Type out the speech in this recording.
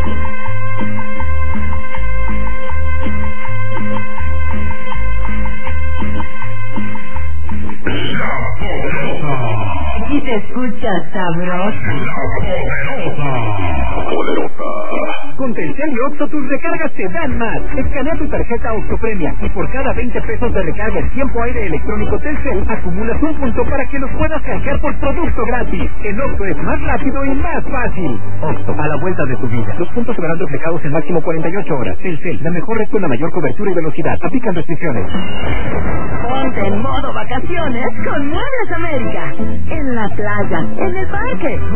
Y se escucha sabroso. Poderosa. Con Telcel y Oxxo tus recargas te dan más. Escanea tu tarjeta Oxxo Premia y por cada 20 pesos de recarga en tiempo aire electrónico Telcel acumulas un punto para que los puedas canjear por producto gratis. En Oxxo es más rápido y más fácil. Oxxo, a la vuelta de tu vida. Los puntos serán reflejados en máximo 48 horas. Telcel, la mejor red con la mayor cobertura y velocidad. Aplican restricciones. Ponte en modo vacaciones con Muebles América. En la playa, en el parque.